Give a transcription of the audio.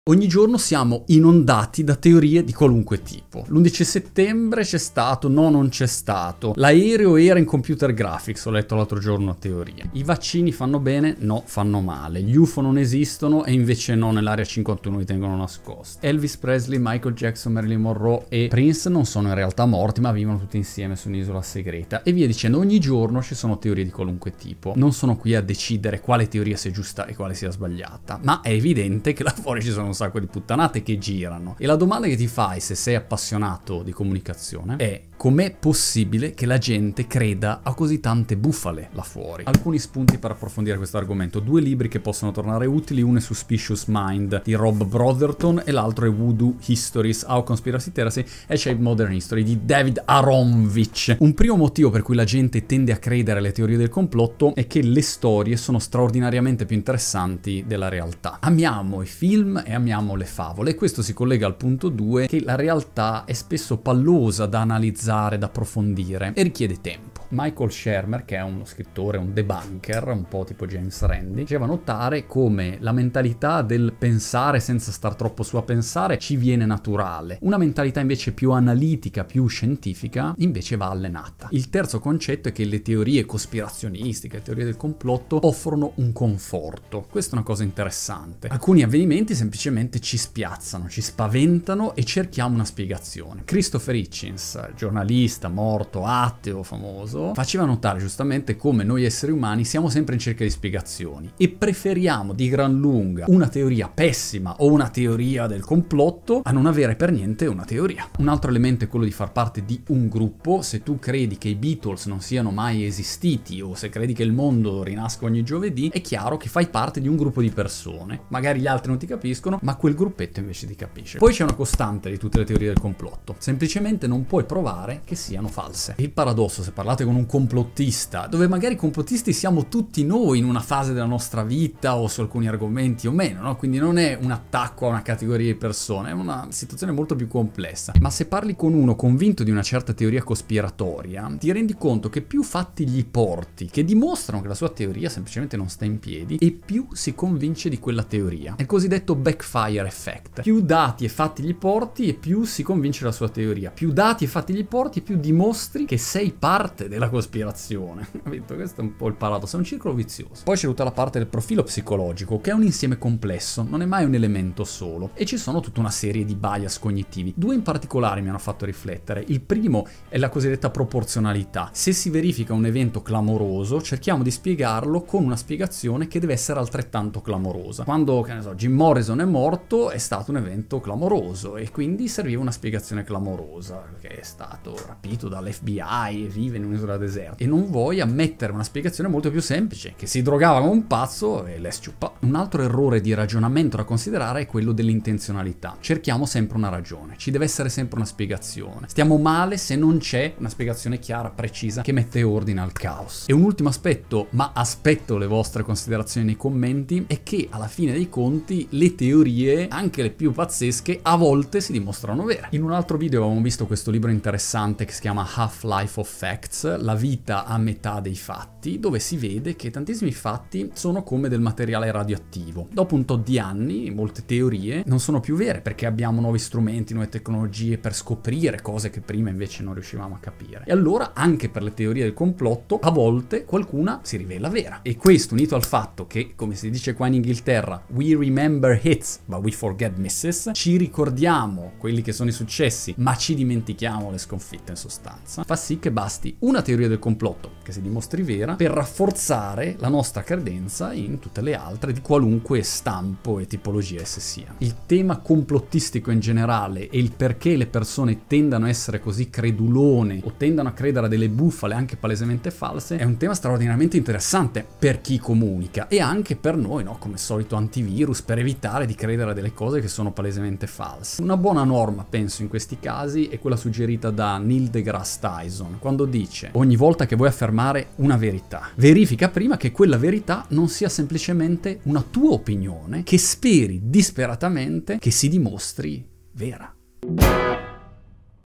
Ogni giorno siamo inondati da teorie di qualunque tipo. L'11 settembre c'è stato, no non c'è stato. L'aereo era in computer graphics, ho letto l'altro giorno una teoria. I vaccini fanno bene, no fanno male. Gli UFO non esistono e invece no, nell'area 51 li tengono nascosti. Elvis Presley, Michael Jackson, Marilyn Monroe e Prince non sono in realtà morti, ma vivono tutti insieme su un'isola segreta. E via dicendo, ogni giorno ci sono teorie di qualunque tipo. Non sono qui a decidere quale teoria sia giusta e quale sia sbagliata, ma è evidente che là fuori ci sono un sacco di puttanate che girano. E la domanda che ti fai, se sei appassionato di comunicazione, è: com'è possibile che la gente creda a così tante bufale là fuori? Alcuni spunti per approfondire questo argomento. 2 libri che possono tornare utili: uno è Suspicious Mind di Rob Brotherton e l'altro è Voodoo Histories, How Conspiracy Theory e Shape Modern History di David Aronovich. Un primo motivo per cui la gente tende a credere alle teorie del complotto è che le storie sono straordinariamente più interessanti della realtà. Amiamo i film e amiamo le favole, e questo si collega al punto 2, che la realtà è spesso pallosa da analizzare, da approfondire e richiede tempo. Michael Shermer, che è uno scrittore, un debunker, un po' tipo James Randi, faceva notare come la mentalità del pensare senza star troppo su a pensare ci viene naturale. Una mentalità invece più analitica, più scientifica, invece va allenata. Il terzo concetto è che le teorie cospirazionistiche, le teorie del complotto offrono un conforto. Questa è una cosa interessante. Alcuni avvenimenti semplicemente ci spiazzano, ci spaventano e cerchiamo una spiegazione. Christopher Hitchens, giornalista morto, ateo, famoso, faceva notare giustamente come noi esseri umani siamo sempre in cerca di spiegazioni e preferiamo di gran lunga una teoria pessima o una teoria del complotto a non avere per niente una teoria. Un altro elemento è quello di far parte di un gruppo. Se tu credi che i Beatles non siano mai esistiti o se credi che il mondo rinasca ogni giovedì, è chiaro che fai parte di un gruppo di persone. Magari gli altri non ti capiscono, ma quel gruppetto invece ti capisce. Poi c'è una costante di tutte le teorie del complotto: semplicemente non puoi provare che siano false. Il paradosso, se parlate con un complottista, dove magari complottisti siamo tutti noi in una fase della nostra vita o su alcuni argomenti o meno, no? Quindi non è un attacco a una categoria di persone, è una situazione molto più complessa. Ma se parli con uno convinto di una certa teoria cospiratoria, ti rendi conto che più fatti gli porti che dimostrano che la sua teoria semplicemente non sta in piedi, e più si convince di quella teoria. È il cosiddetto backfire effect. Più dati e fatti gli porti e più si convince della sua teoria. Più dati e fatti gli porti e più dimostri che sei parte della cospirazione. Capito? Questo è un po' il paradosso, è un circolo vizioso. Poi c'è tutta la parte del profilo psicologico, che è un insieme complesso, non è mai un elemento solo, e ci sono tutta una serie di bias cognitivi. 2 in particolare mi hanno fatto riflettere. Il primo è la cosiddetta proporzionalità. Se si verifica un evento clamoroso, cerchiamo di spiegarlo con una spiegazione che deve essere altrettanto clamorosa. Quando, che ne so, Jim Morrison è morto, è stato un evento clamoroso e quindi serviva una spiegazione clamorosa, perché è stato rapito dall'FBI e vive in un'isola deserta. E non vuoi ammettere una spiegazione molto più semplice: che si drogava come un pazzo e l'è sciuppa. Un altro errore di ragionamento da considerare è quello dell'intenzionalità. Cerchiamo sempre una ragione, ci deve essere sempre una spiegazione. Stiamo male se non c'è una spiegazione chiara, precisa, che mette ordine al caos. E un ultimo aspetto, ma aspetto le vostre considerazioni nei commenti, è che alla fine dei conti le teorie, anche le più pazzesche, a volte si dimostrano vere. In un altro video avevamo visto questo libro interessante che si chiama Half-Life of Facts, la vita a metà dei fatti, dove si vede che tantissimi fatti sono come del materiale radioattivo. Dopo un tot di anni, molte teorie non sono più vere perché abbiamo nuovi strumenti, nuove tecnologie per scoprire cose che prima invece non riuscivamo a capire. E allora, anche per le teorie del complotto, a volte qualcuna si rivela vera. E questo, unito al fatto che, come si dice qua in Inghilterra, we remember hits but we forget misses, ci ricordiamo quelli che sono i successi ma ci dimentichiamo le sconfitte in sostanza, fa sì che basti una teoria del complotto che si dimostri vera per rafforzare la nostra credenza in tutte le altre di qualunque stampo e tipologia esse siano. Il tema complottistico in generale e il perché le persone tendano a essere così credulone o tendano a credere a delle bufale anche palesemente false è un tema straordinariamente interessante per chi comunica e anche per noi, no? Come solito antivirus, per evitare di credere a delle cose che sono palesemente false. Una buona norma, penso, in questi casi è quella suggerita da Neil deGrasse Tyson, quando dice: ogni volta che vuoi affermare una verità, verifica prima che quella verità non sia semplicemente una tua opinione che speri disperatamente che si dimostri vera.